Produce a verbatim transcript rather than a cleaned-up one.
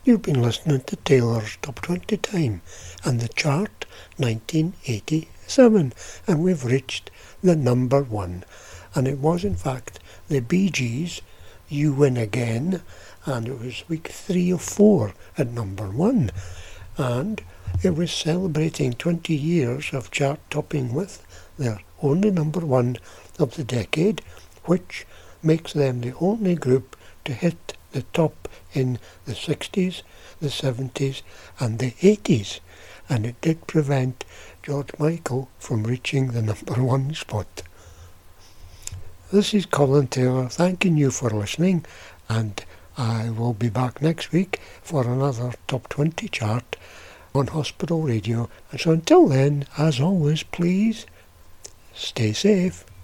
You've been listening to Taylor's Top twenty Time and the chart nineteen eighty-seven, and we've reached the number one. And it was in fact the Bee Gees, You Win Again, and it was week three of four at number one. And it was celebrating twenty years of chart topping with their only number one of the decade, which makes them the only group to hit the top in the sixties, the seventies and the eighties, and it did prevent George Michael from reaching the number one spot. This is Colin Taylor thanking you for listening, and I will be back next week for another Top twenty chart on Hospital Radio. And so until then, as always, please stay safe.